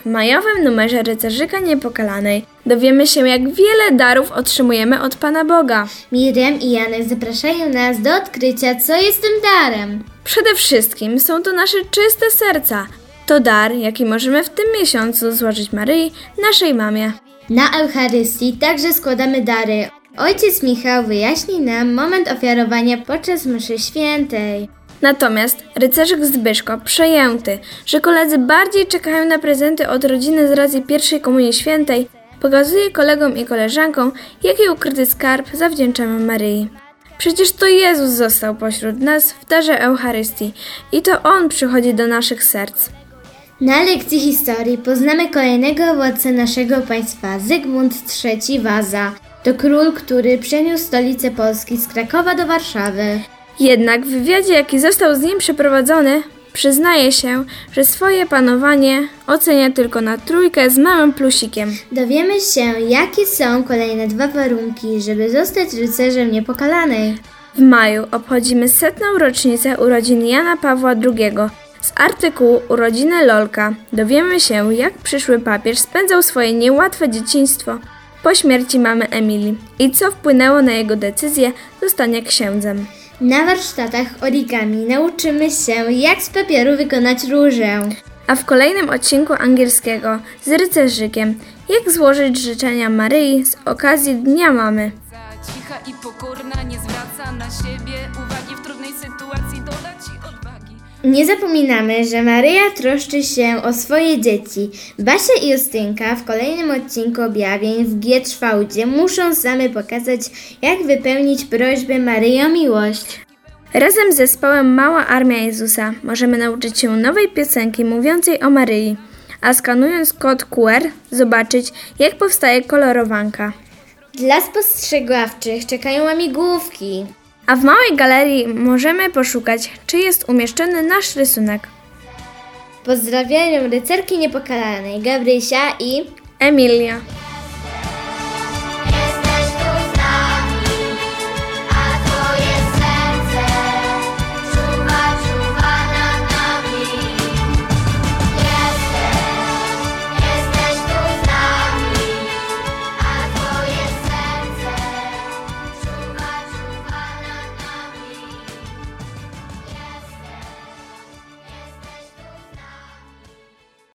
W majowym numerze Rycerzyka Niepokalanej dowiemy się, jak wiele darów otrzymujemy od Pana Boga. Miriam i Janek zapraszają nas do odkrycia, co jest tym darem. Przede wszystkim są to nasze czyste serca. To dar, jaki możemy w tym miesiącu złożyć Maryi, naszej mamie. Na Eucharystii także składamy dary. Ojciec Michał wyjaśni nam moment ofiarowania podczas mszy świętej. Natomiast rycerzyk Zbyszko, przejęty, że koledzy bardziej czekają na prezenty od rodziny z racji pierwszej komunii świętej, pokazuje kolegom i koleżankom, jaki ukryty skarb zawdzięczamy Maryi. Przecież to Jezus został pośród nas w darze Eucharystii i to On przychodzi do naszych serc. Na lekcji historii poznamy kolejnego władcę naszego państwa, Zygmunt III Waza. To król, który przeniósł stolicę Polski z Krakowa do Warszawy. Jednak w wywiadzie, jaki został z nim przeprowadzony, przyznaje się, że swoje panowanie ocenia tylko na 3 z małym plusikiem. Dowiemy się, jakie są kolejne 2 warunki, żeby zostać rycerzem niepokalanej. W maju obchodzimy 100. rocznicę urodzin Jana Pawła II. Z artykułu Urodziny Lolka dowiemy się, jak przyszły papież spędzał swoje niełatwe dzieciństwo po śmierci mamy Emilii i co wpłynęło na jego decyzję zostania księdzem. Na warsztatach origami nauczymy się, jak z papieru wykonać różę. A w kolejnym odcinku angielskiego z rycerzykiem, jak złożyć życzenia Maryi z okazji Dnia Mamy. Cicha i pokorna, nie zwraca na siebie uwagi, w trudnej sytuacji doda ci odwagi. Nie zapominamy, że Maryja troszczy się o swoje dzieci. Basia i Justynka w kolejnym odcinku objawień w Gietrzwałdzie muszą same pokazać, jak wypełnić prośbę Maryi o miłość. Razem z zespołem Mała Armia Jezusa możemy nauczyć się nowej piosenki mówiącej o Maryi, a skanując kod QR zobaczyć, jak powstaje kolorowanka. Dla spostrzegawczych czekają łamigłówki. A w małej galerii możemy poszukać, czy jest umieszczony nasz rysunek. Pozdrawiają rycerki niepokalanej Gabrysia i Emilia.